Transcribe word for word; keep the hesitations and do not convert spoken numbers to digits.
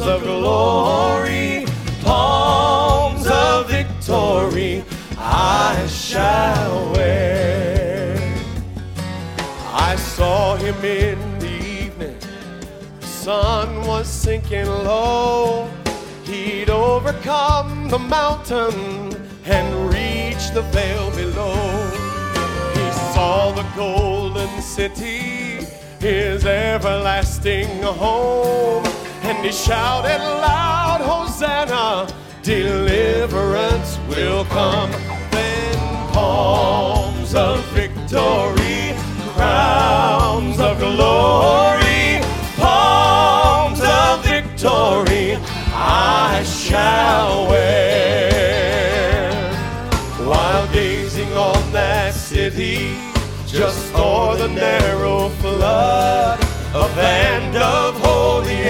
of glory, palms of victory, I shall wear. I saw him in the evening, the sun was sinking low. He'd overcome the mountain and reached the vale below. He saw the golden city, his everlasting home, and he shouted loud, Hosanna, deliverance will come. Then palms of victory, crowns of glory, palms of victory, I shall wear. While gazing on that city, just o'er the narrow flood, a band of holy